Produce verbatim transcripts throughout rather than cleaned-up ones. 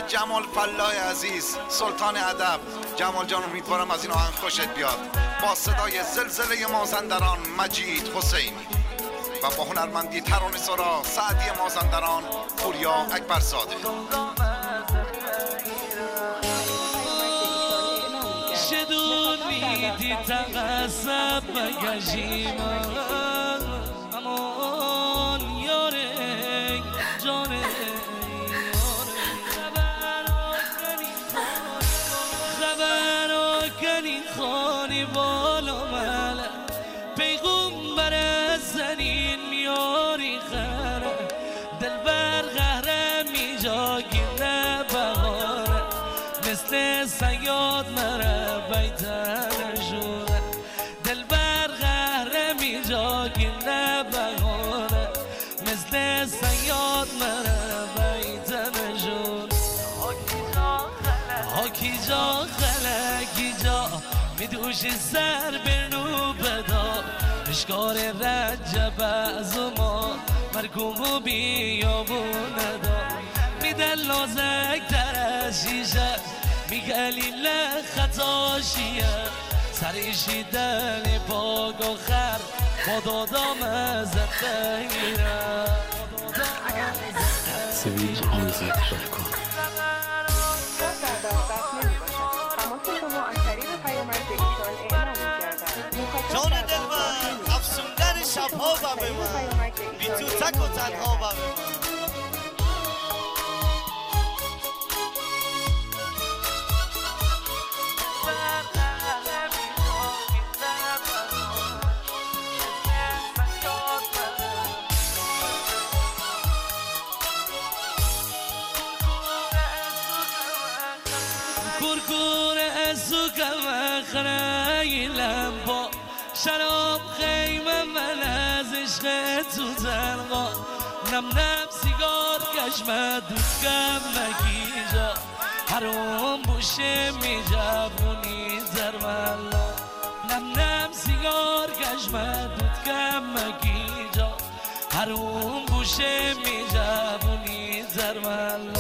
جمال فلاح عزیز سلطان ادب. جمال جان امیدوارم از این آهنگ خوشت بیاد. با صدای زلزله مازندران مجید حسینی و با هنرمندی ترانه سرا سعدی مازندران پوریا اکبرزاده. شدونی دی تقصب بگشیما امان یاره جانه خبر آکنی خانی بالا ملک پیغمبر زنین میاری خره دلبر غهره می جاگی نبهاره مثل سیاد مره بیتن جوره دلبر غهره می جاگی نبهاره مثل سیاد مره بیتن جوره حاکی جا خلقی جا می دوشی سر برنو بدا اشکار رجب از ما مرکوم بیابون دا می دل نازک تر از شیشه می گلیل خطاشیه سریشی دل پاک و خر خدا دام زندگیره سویج موزیک دات جان دلبر افسوندن شبها و به من بی تو تک و تنها و به من کورکور ازو کم خرایلم با شراب خیمه من از عشق تو زنقا نم نم سیگار کشمه دوستم مگیجا حروم بوشه می جبونی زرمالا نم نم سیگار کشمه دوستم مگیجا حروم بوشه می جبونی زرمالا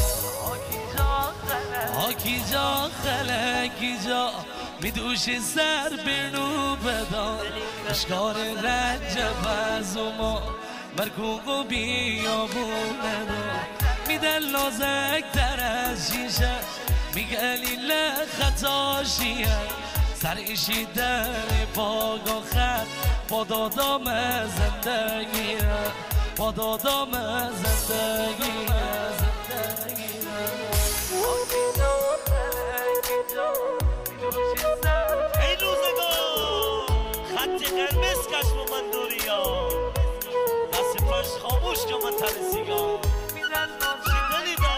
حاکی جا خلقی جا می دوشی سر برنو بدا اشکار رجب از ما مرکوب و بیابونه دا می دل نازک تر از شیشه می گلیل خطاشیه سریشی در پاک و خط با دادام زندگیه با دادام زندگیه ای روزگار خط قرمز کش با من دوریا دست پاش خاموش که من تن سیگار شیدنی با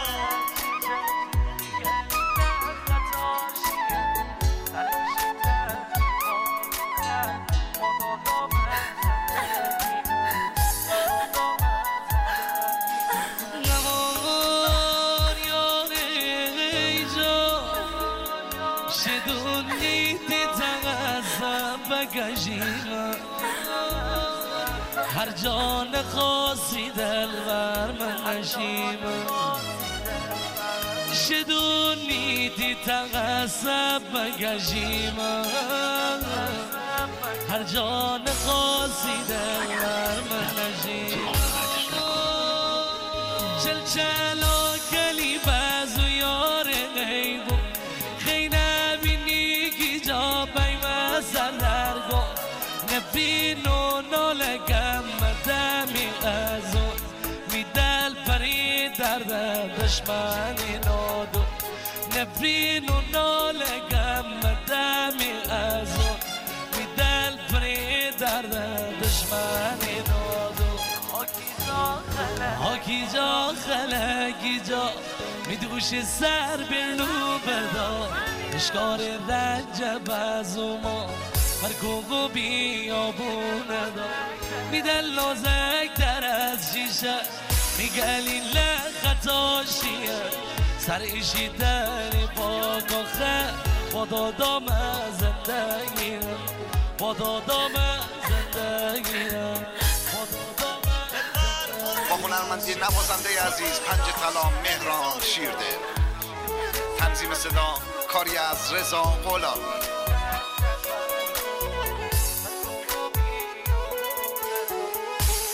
شدونی دی تغذب بگشیما هر جان خاصی دلبر من نشیما شدونی دی تغذب بگشیما هر جان خاصی دلبر من نشیما چل چلا کلی بازو یار غیبو جا بیم سردرگو نبینو نالگم دمی ازو می دل پری درد دشمنی نادو نبینو نالگم دمی ازو می دل پری درد دشمنی نادو حاکی جا خلقی جا می دوشی سر برنو بدا اشکار رجب از ما مرکوب و بیابونه دا می دل نازک تر از شیشه می گلیل خطاشیه سریشی در پاک و خر با دادام زندگیه با دادام زندگیه با هنرمندی نوازنده عزیز پنج طلا مهران شیرده. تنظیم صدا کاری از رضا قولا.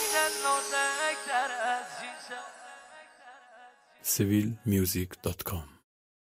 سیویل میوزیک دات کام